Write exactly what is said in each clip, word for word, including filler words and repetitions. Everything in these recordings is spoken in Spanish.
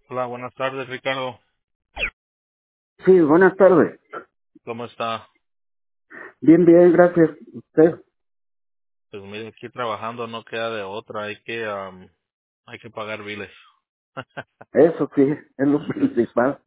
Hola, buenas tardes, Ricardo. Sí, buenas tardes. ¿Cómo está? Bien, bien, gracias. Usted, Pues mire, aquí trabajando no queda de otra, hay que am, hay que pagar biles. eso sí, es lo principal.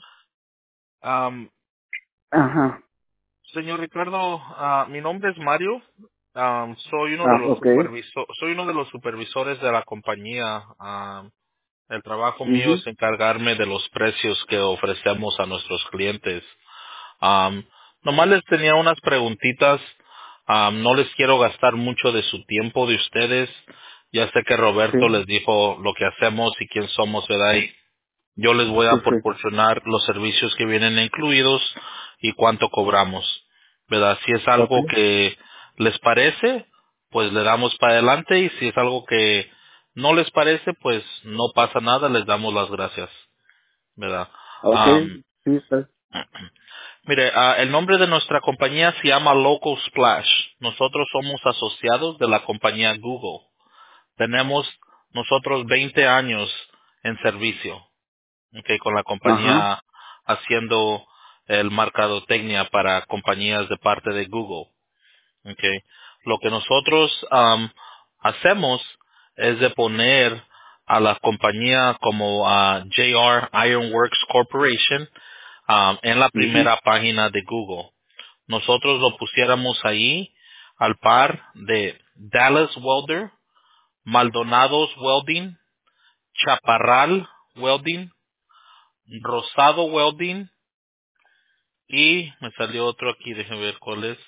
Am, Ajá. señor Ricardo, ah, mi nombre es Mario. Am, soy uno de Ah, los ok. superviso- soy uno de los supervisores de la compañía. Am, el trabajo mío Mhm. es encargarme de los precios que ofrecemos a nuestros clientes. Am, nomás les tenía unas preguntitas. Am, no les quiero gastar mucho de su tiempo de ustedes. Ya sé que Sí, Roberto les dijo lo que hacemos y quién somos, ¿verdad? Y yo les voy sí, a sí. proporcionar los servicios que vienen incluidos y cuánto cobramos, ¿verdad? Si es Ok. algo que les parece, pues le damos para adelante, y si es algo que no les parece, pues no pasa nada, les damos las gracias, ¿verdad? Ok, Am, sí, está. Mire, ah, el nombre de nuestra compañía se llama Local Splash. Nosotros somos asociados de la compañía Google. Tenemos nosotros veinte años en servicio, ok, con la Ajá. compañía haciendo el mercadotecnia para compañías de parte de Google. Okay. Lo que nosotros am, hacemos es de poner a la compañía como a J R Ironworks Corporation am, en la Mhm. primera página de Google. Nosotros lo pusiéramos ahí al par de Dallas Welder, Maldonados Welding, Chaparral Welding, Rosado Welding, y me salió otro aquí, déjenme ver cuál es,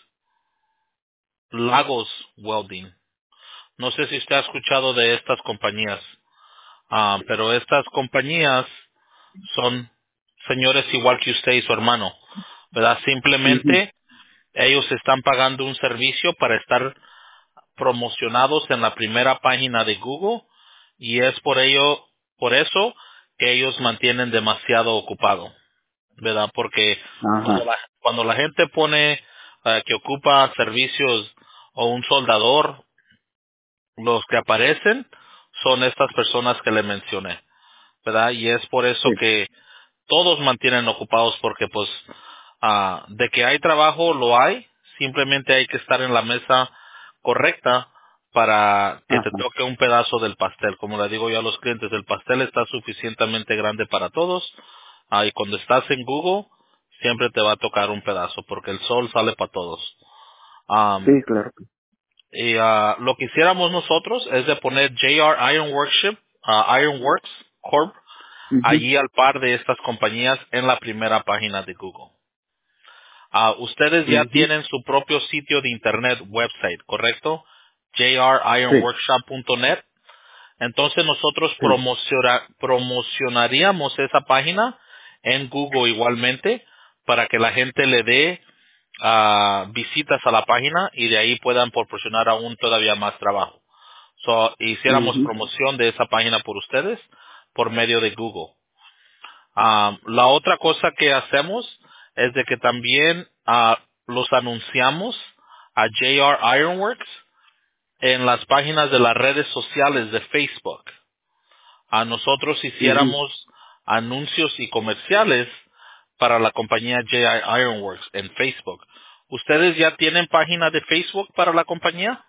Lagos Welding. No sé si usted ha escuchado de estas compañías, ah, pero estas compañías son señores igual que usted y su hermano, ¿verdad? Mhm. Simplemente ellos están pagando un servicio para estar promocionados en la primera página de Google, y es por ello, por eso que ellos mantienen demasiado ocupado, ¿verdad? Porque cuando Ajá. la, cuando la gente pone eh, que ocupa servicios o un soldador, los que aparecen son estas personas que le mencioné, ¿verdad? Y es por Sí. eso que todos mantienen ocupados, porque pues ah, de que hay trabajo lo hay, simplemente hay que estar en la mesa correcta para que te Ajá. toque un pedazo del pastel. Como le digo yo a los clientes, el pastel está suficientemente grande para todos, ah, y cuando estás en Google siempre te va a tocar un pedazo porque el sol sale para todos. Sí, Am, claro. y ah, lo que hiciéramos nosotros es de poner J R Ironworks, ah, Ironworks Corp Mhm. allí al par de estas compañías en la primera página de Google. Ah, ustedes ya Mhm. tienen su propio sitio de internet, website, ¿correcto? j r Sí, iron workshop punto net. Entonces nosotros sí. promociona- promocionaríamos esa página en Google igualmente para que la gente le dé ah, visitas a la página y de ahí puedan proporcionar aún todavía más trabajo. So, hiciéramos Mhm. promoción de esa página por ustedes por medio de Google. Ah, la otra cosa que hacemos es de que también ah, los anunciamos a J R Ironworks en las páginas de las redes sociales de Facebook. A nosotros Mhm. hiciéramos anuncios y comerciales para la compañía J R Ironworks en Facebook. ¿Ustedes ya tienen página de Facebook para la compañía?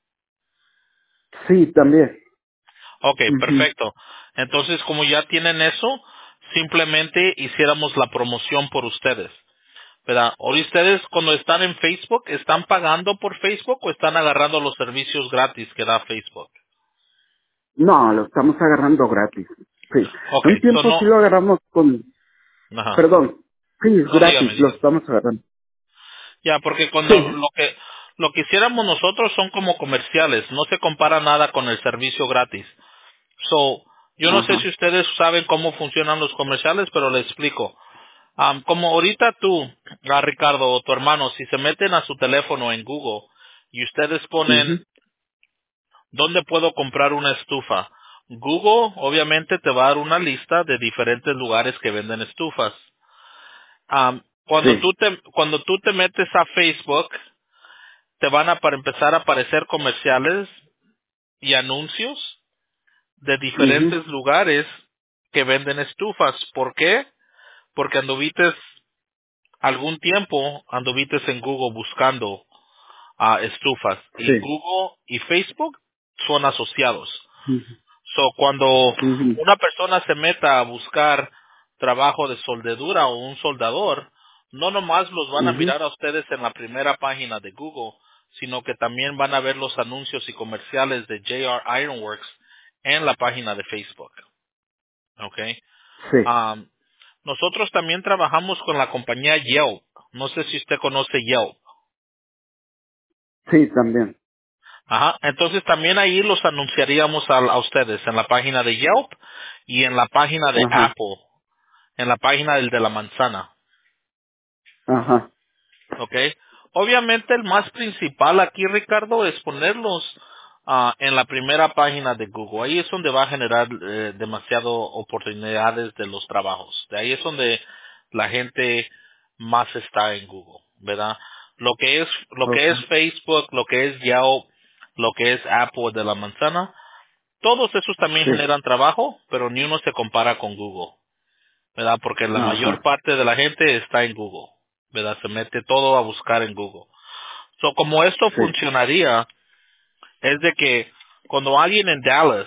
Sí, también. Ok, Mhm. perfecto. Entonces, como ya tienen eso, simplemente hiciéramos la promoción por ustedes. ¿Verdad? Ahora ustedes cuando están en Facebook, ¿están pagando por Facebook o están agarrando los servicios gratis que da Facebook? No, lo estamos agarrando gratis. Sí. Ok, Un so tiempo sí no, lo agarramos con... ajá, Perdón. Sí, es no, gratis, dígame, lo dígame. estamos agarrando. Ya, porque cuando Sí. lo que, lo que hiciéramos nosotros son como comerciales, no se compara nada con el servicio gratis. So, yo no sé Ajá. si ustedes saben cómo funcionan los comerciales, pero les explico. Am, como ahorita tú, ah, Ricardo, o tu hermano, si se meten a su teléfono en Google y ustedes ponen Mhm. ¿dónde puedo comprar una estufa? Google obviamente te va a dar una lista de diferentes lugares que venden estufas. Am, cuando Sí. tú te cuando tú te metes a Facebook, te van a para empezar a aparecer comerciales y anuncios de Mhm. diferentes lugares que venden estufas. ¿Por qué? Porque anduviste algún tiempo, anduviste en Google buscando ah, estufas. Y Sí. Google y Facebook son asociados. Ujú, So, cuando ujú, una persona se meta a buscar trabajo de soldadura o un soldador, no nomás los van a ujú. mirar a ustedes en la primera página de Google, sino que también van a ver los anuncios y comerciales de J R Ironworks en la página de Facebook. Okay. Sí, Um, nosotros también trabajamos con la compañía Yelp. No sé si usted conoce Yelp. sí, también. Ajá. Entonces también ahí los anunciaríamos a, a ustedes en la página de Yelp y en la página de Ajá, Apple, en la página del de la manzana. ajá, ¿Ok? Obviamente el más principal aquí, Ricardo, es ponerlos ah, en la primera página de Google. Ahí es donde va a generar eh, demasiado oportunidades de los trabajos. De ahí es donde la gente más está en Google, ¿verdad? Lo que es, lo que es okay, Facebook, lo que es Yelp, lo que es Apple de la manzana, todos esos también sí, generan trabajo, pero ni uno se compara con Google. ¿Verdad? Porque la mayor ajá, parte de la gente está en Google, ¿verdad? Se mete todo a buscar en Google. So, como esto sí, funcionaría, es de que cuando alguien en Dallas,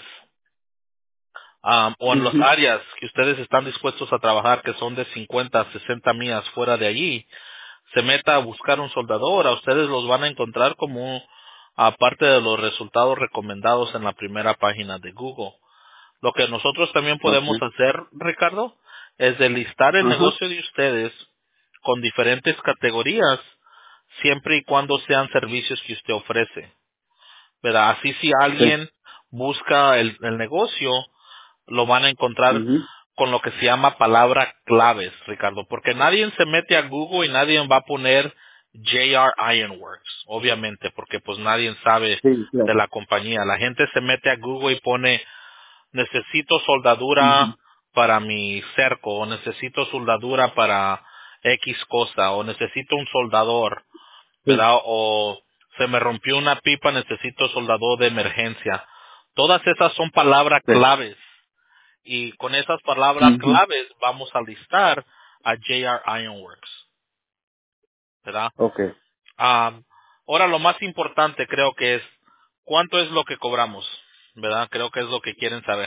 um, o en las ujú, áreas que ustedes están dispuestos a trabajar, que son de cincuenta a sesenta millas fuera de allí, se meta a buscar un soldador, a ustedes los van a encontrar como aparte de los resultados recomendados en la primera página de Google. Lo que nosotros también podemos okay, hacer, Ricardo, es de listar el ajá, negocio de ustedes con diferentes categorías, siempre y cuando sean servicios que usted ofrece. ¿Verdad? Así si sí, alguien busca el, el negocio, lo van a encontrar ujú, con lo que se llama palabra claves, Ricardo, porque nadie se mete a Google y nadie va a poner J R Ironworks, obviamente, porque pues nadie sabe sí, de claro, la compañía. La gente se mete a Google y pone necesito soldadura ujú, para mi cerco, o necesito soldadura para X cosa, o necesito un soldador, sí, ¿verdad? O se me rompió una pipa, necesito soldador de emergencia. Todas esas son palabras sí, claves. Y con esas palabras ujú, claves vamos a listar a J R Ironworks, ¿verdad? okay. Ah, ahora lo más importante creo que es cuánto es lo que cobramos, ¿verdad? Creo que es lo que quieren saber.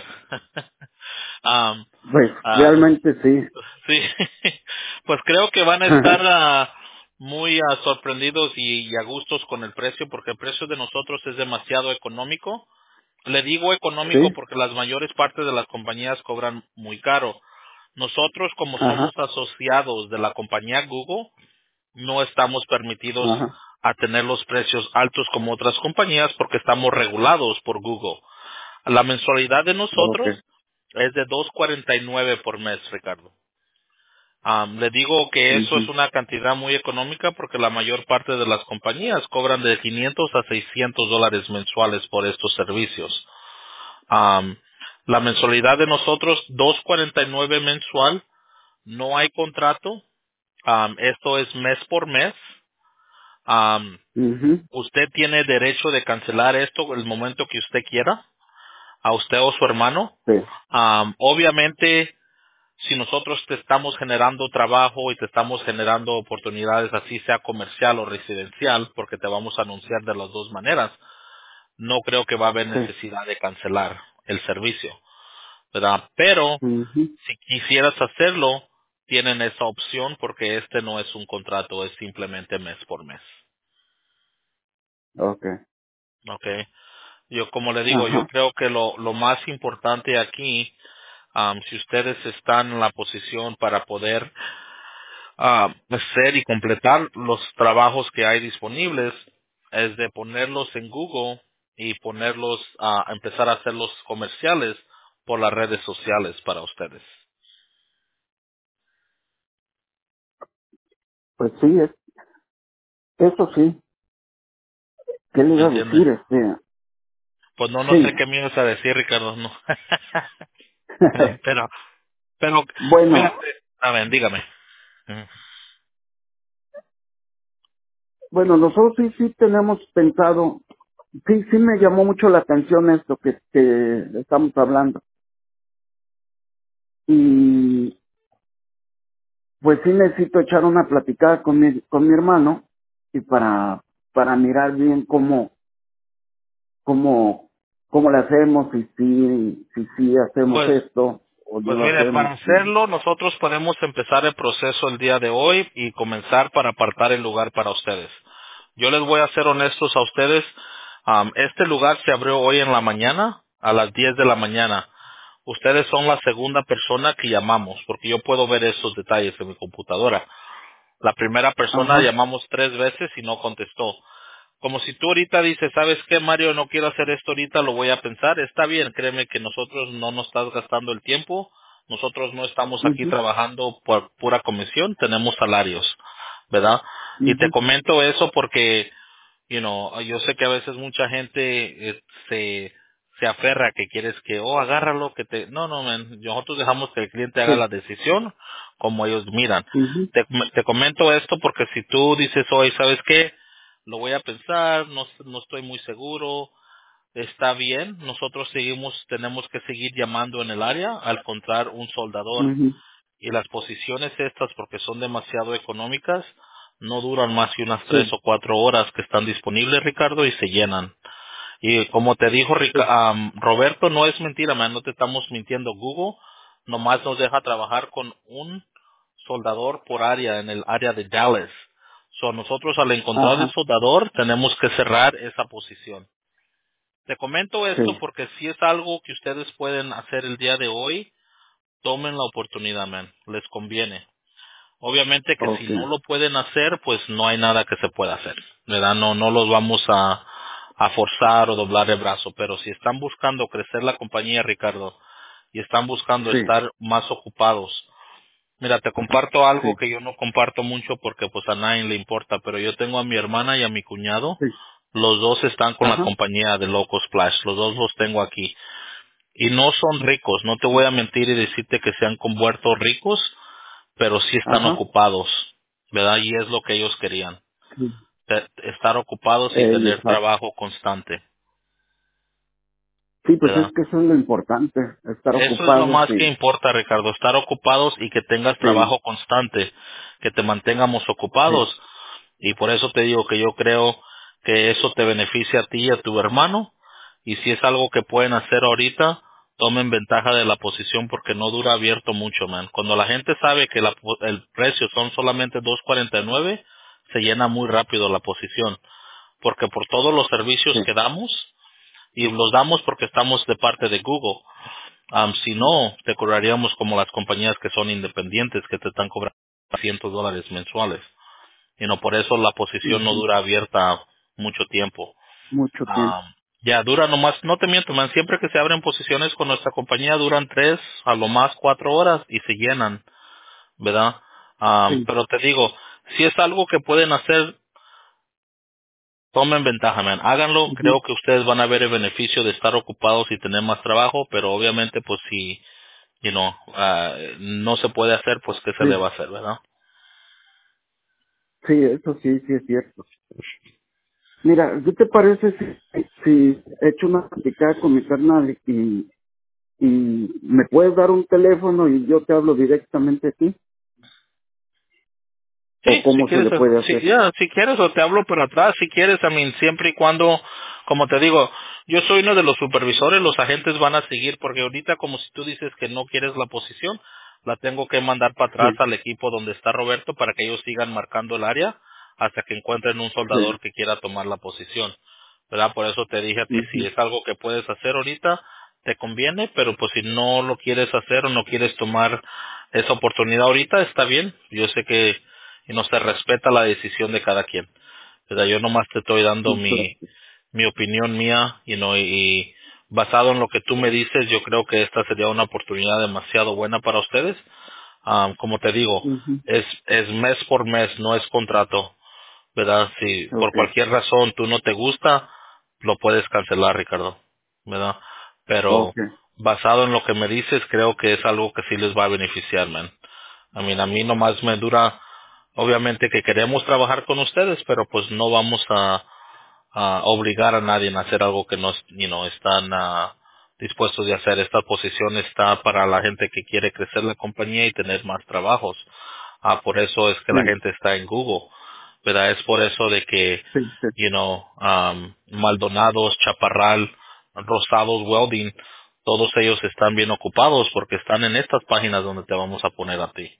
Am, Pues ah, realmente sí. sí, pues creo que van a estar ah, muy ah, sorprendidos y, y a gustos con el precio porque el precio de nosotros es demasiado económico. Le digo económico Sí, porque las mayores partes de las compañías cobran muy caro. Nosotros, como somos ajá, asociados de la compañía Google, no estamos permitidos ajá, a tener los precios altos como otras compañías porque estamos regulados por Google. La mensualidad de nosotros okay, es de dos cuarenta y nueve por mes, Ricardo. Am, le digo que eso es ujú, una cantidad muy económica porque la mayor parte de las compañías cobran de quinientos a seiscientos dólares mensuales por estos servicios. Am, la mensualidad de nosotros, dos cuarenta y nueve mensual, no hay contrato. Am, esto es mes por mes. Am, ujú, usted tiene derecho de cancelar esto el momento que usted quiera, a usted o su hermano. sí, Am, obviamente, si nosotros te estamos generando trabajo y te estamos generando oportunidades, así sea comercial o residencial, porque te vamos a anunciar de las dos maneras, no creo que va a haber sí, necesidad de cancelar el servicio, ¿verdad? Pero ujú, si quisieras hacerlo, tienen esa opción porque este no es un contrato, es simplemente mes por mes, okay, ¿ok? Yo, como le digo, yo ajá, creo que lo, lo más importante aquí, am, si ustedes están en la posición para poder ah, hacer y completar los trabajos que hay disponibles, es de ponerlos en Google y ponerlos a empezar a hacer los comerciales por las redes sociales para ustedes. pues sí, es, eso sí, ¿qué le ¿Me iba a entiende? decir? Este, Pues no, no sí, sé qué me ibas a decir, Ricardo, no. Eh, pero, pero, bueno, fíjate, a ver, dígame. Ujú. bueno, nosotros sí, sí tenemos pensado, sí, sí me llamó mucho la atención esto que, que estamos hablando. y pues sí necesito echar una platicada con mi, con mi hermano y para, para mirar bien cómo, cómo, cómo le hacemos y si, si, si hacemos Pues esto o no Pues lo mire, para hacemos. Y, hacerlo, nosotros podemos empezar el proceso el día de hoy y comenzar para apartar el lugar para ustedes. Yo les voy a ser honestos a ustedes. Am, este lugar se abrió hoy en la mañana, a las diez de la mañana. Ustedes son la segunda persona que llamamos, porque yo puedo ver esos detalles en mi computadora. La primera persona ajá, llamamos tres veces y no contestó. Como si tú ahorita dices, ¿sabes qué, Mario? No quiero hacer esto ahorita, lo voy a pensar. Está bien, créeme que nosotros no nos estás gastando el tiempo. Nosotros no estamos aquí ujú, trabajando por pura comisión, tenemos salarios, ¿verdad? Y te ujú, comento eso porque, you know, yo sé que a veces mucha gente eh, se, se aferra que quieres que, oh, agárralo, que te... No, no, man, nosotros dejamos que el cliente haga la sí, decisión como ellos miran. ujú, Te, te comento esto porque si tú dices hoy, ¿sabes qué? Lo voy a pensar, no, no estoy muy seguro, está bien, nosotros seguimos, tenemos que seguir llamando en el área al encontrar un soldador ujú, y las posiciones estas, porque son demasiado económicas, no duran más que unas tres sí, o cuatro horas que están disponibles, Ricardo, y se llenan. Y como te dijo sí, Rica- am, Roberto, no es mentira, man, no te estamos mintiendo. Google nomás nos deja trabajar con un soldador por área en el área de Dallas. So, nosotros al encontrar el ajá, soldador tenemos que cerrar esa posición. Te comento esto sí, porque si es algo que ustedes pueden hacer el día de hoy, tomen la oportunidad, man. Les conviene. Obviamente que si ok, no lo pueden hacer, pues no hay nada que se pueda hacer, ¿verdad? No, no los vamos a, a forzar o doblar el brazo, pero si están buscando crecer la compañía, Ricardo, y están buscando sí, estar más ocupados, mira, te comparto algo sí, que yo no comparto mucho porque pues a nadie le importa, pero yo tengo a mi hermana y a mi cuñado, sí, los dos están con la ajá, compañía de Loco Splash, los dos los tengo aquí, y no son ricos, no te voy a mentir y decirte que se han convuelto ricos, pero sí están ajá, ocupados, ¿verdad? Y es lo que ellos querían, sí, te- estar ocupados y eh, tener exacto. trabajo constante, Sí, pues es ¿verdad? que eso es lo importante, estar Eso es lo ocupados más que y, importa, Ricardo, estar ocupados y que tengas sí, trabajo constante, que te mantengamos sí, ocupados. Y por eso te digo que yo creo que eso te beneficia a ti y a tu hermano. Y si es algo que pueden hacer ahorita, tomen ventaja de la posición porque no dura abierto mucho, man. Cuando la gente sabe que la po- el precio son solamente dos cuarenta y nueve, se llena muy rápido la posición. Porque por todos los servicios sí, que damos, y los damos porque estamos de parte de Google. Am, si no, te cobraríamos como las compañías que son independientes que te están cobrando cientos dólares mensuales. Y no, por eso la posición no ujú, dura abierta mucho tiempo. mucho tiempo, Am, ya dura nomás, no te miento, man, siempre que se abren posiciones con nuestra compañía duran tres, a lo más cuatro horas y se llenan, ¿verdad? Am, sí, pero te digo, si es algo que pueden hacer, tomen ventaja, man, háganlo. ujú, Creo que ustedes van a ver el beneficio de estar ocupados y tener más trabajo, pero obviamente, pues si, you know, ah, no se puede hacer, pues qué se le sí, va a hacer, ¿verdad? sí, eso sí, sí es cierto. Mira, ¿qué te parece si, si echo una platicada con mi carnal y, y me puedes dar un teléfono y yo te hablo directamente a ti? ¿O Sí, si cómo se quieres, le puede si, hacer? ya, si quieres o te hablo por atrás, si quieres, a mí siempre y cuando, como te digo, yo soy uno de los supervisores, los agentes van a seguir, porque ahorita como si tú dices que no quieres la posición, la tengo que mandar para atrás Sí, al equipo donde está Roberto para que ellos sigan marcando el área hasta que encuentren un soldador sí, que quiera tomar la posición, ¿verdad? Por eso te dije a ti, si ujú, es algo que puedes hacer ahorita, te conviene, pero pues si no lo quieres hacer o no quieres tomar esa oportunidad ahorita, está bien, yo sé que y no se respeta la decisión de cada quien. ¿Verdad? Yo nomás te estoy dando mi, exacto, mi opinión mía you know, y, y basado en lo que tú me dices, yo creo que esta sería una oportunidad demasiado buena para ustedes. Ah, como te digo, ujú, es, es mes por mes, no es contrato. ¿Verdad? Si por ok, cualquier razón tú no te gusta, lo puedes cancelar, Ricardo. ¿Verdad? Pero ok, basado en lo que me dices, creo que es algo que sí les va a beneficiar, man. I mean, a mí nomás me dura, obviamente que queremos trabajar con ustedes, pero pues no vamos a, a obligar a nadie a hacer algo que no, you know, están, ah, dispuestos de hacer. Esta posición está para la gente que quiere crecer la compañía y tener más trabajos. Ah, por eso es que la sí, gente está en Google, ¿verdad? Es por eso de que, sí, sí, you know, um, Maldonados, Chaparral, Rosados, Welding, todos ellos están bien ocupados porque están en estas páginas donde te vamos a poner a ti.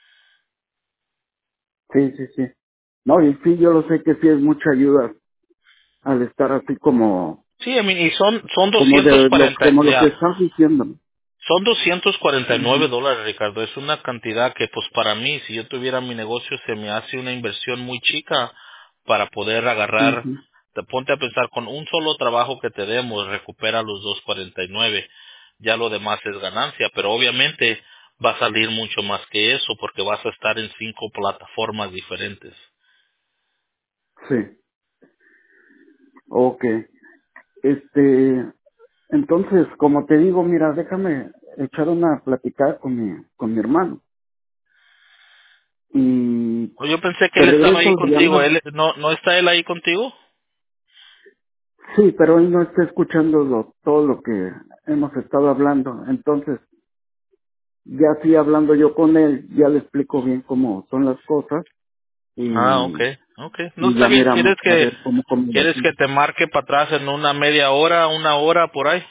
sí, sí, sí. No, y sí, yo lo sé que sí es mucha ayuda al estar así como, Sí, I mean, y son, son como de lo, doscientos cuarenta, como lo que ya. estás diciendo. Son doscientos cuarenta y nueve Ujú, dólares, Ricardo. Es una cantidad que, pues, para mí, si yo tuviera mi negocio, se me hace una inversión muy chica para poder agarrar. ujú, Te ponte a pensar, con un solo trabajo que te demos, recupera los doscientos cuarenta y nueve. Ya lo demás es ganancia, pero obviamente va a salir mucho más que eso porque vas a estar en cinco plataformas diferentes. sí, ok. Este, entonces, como te digo, mira, déjame echar una platicada con mi, con mi hermano. Y O Yo pensé que te él estaba regreso ahí la contigo. llamada. ¿Él, no, ¿No está él ahí contigo? Sí, pero él no está escuchando lo- todo lo que hemos estado hablando. Entonces, ya sí hablando yo con él, ya le explico bien cómo son las cosas Ah, y, okay, okay. No y está ya bien. miramos ¿Quieres a que ver cómo, cómo lo quieres hacemos. que te marque para atrás en una media hora, una hora por ahí?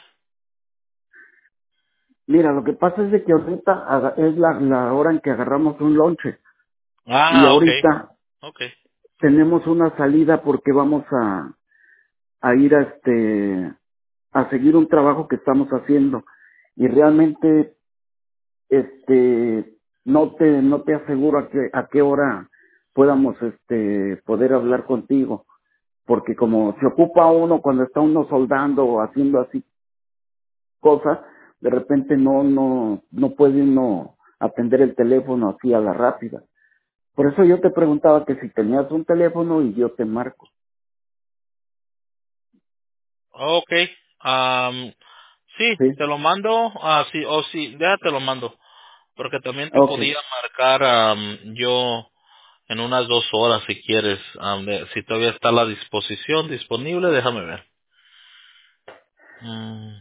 Mira, lo que pasa es de que ahorita aga- es la, la hora en que agarramos un lonche y Ah, okay, ahorita okay. tenemos una salida porque vamos a, a ir a este a seguir un trabajo que estamos haciendo y realmente este no te no te aseguro a qué a qué hora podamos este poder hablar contigo porque como se ocupa uno cuando está uno soldando o haciendo así cosas de repente no no no puede uno atender el teléfono así a la rápida. Por eso yo te preguntaba que si tenías un teléfono y yo te marco. Okay. Am, sí, Sí, te lo mando. Ah, sí, o sí, ya te lo mando. Porque también te okay. podía marcar am, yo en unas dos horas si quieres. Am, de- si todavía está a la disposición, disponible, déjame ver. Mm.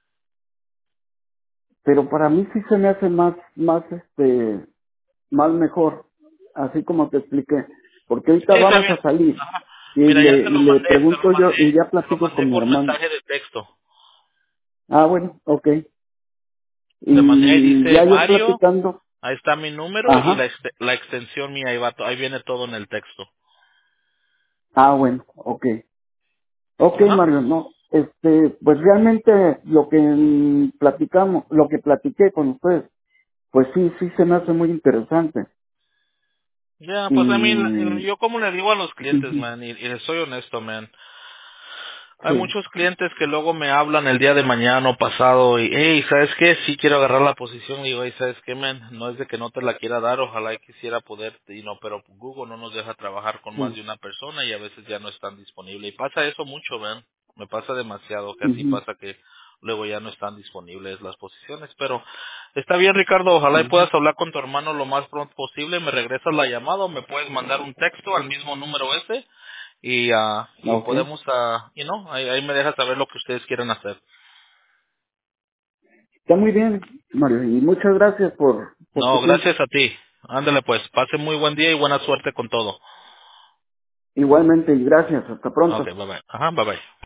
Pero para mí sí se me hace más más este más mejor, así como te expliqué, porque ahorita Sí, está vamos bien. a salir Ajá. y Mira, le, ya te y lo le mandé, te lo pregunto yo mandé, y ya te lo platico mandé con mi por hermano. mensaje de texto. Ah, bueno, ok. Te mandé ahí, Y dice ya yo Mario, platicando, ahí está mi número y la, ajá, ex- la extensión mía, ahí, va to- ahí viene todo en el texto. ah, bueno, ok. Ok, Ajá. Mario, no, este, pues realmente lo que mm, platicamos, lo que platiqué con ustedes, pues sí, sí se me hace muy interesante. Ya, pues a mí, Y, yo como le digo a los clientes, ujú, man, y, y les soy honesto, man. Hay sí, muchos clientes que luego me hablan el día de mañana o pasado y, hey, ¿sabes qué? Sí quiero agarrar la posición. Y digo, hey, ¿sabes qué, man? No es de que no te la quiera dar, ojalá y quisiera poder, y no, pero Google no nos deja trabajar con más sí, de una persona y a veces ya no están disponibles. Y pasa eso mucho, man. Me pasa demasiado, que así ujú, pasa que luego ya no están disponibles las posiciones. Pero está bien, Ricardo, ojalá y ujú, puedas hablar con tu hermano lo más pronto posible. Me regresas la llamada o me puedes mandar un texto al mismo número ese y ah y ok. podemos ah you know ahí, ahí me deja saber lo que ustedes quieren hacer. Está muy bien, Mario, y muchas gracias por, por tu No, tiempo. gracias a ti. Ándale pues, pase muy buen día y buena suerte con todo. Igualmente, y gracias. Hasta pronto. Okay, bye bye. Ajá, bye bye.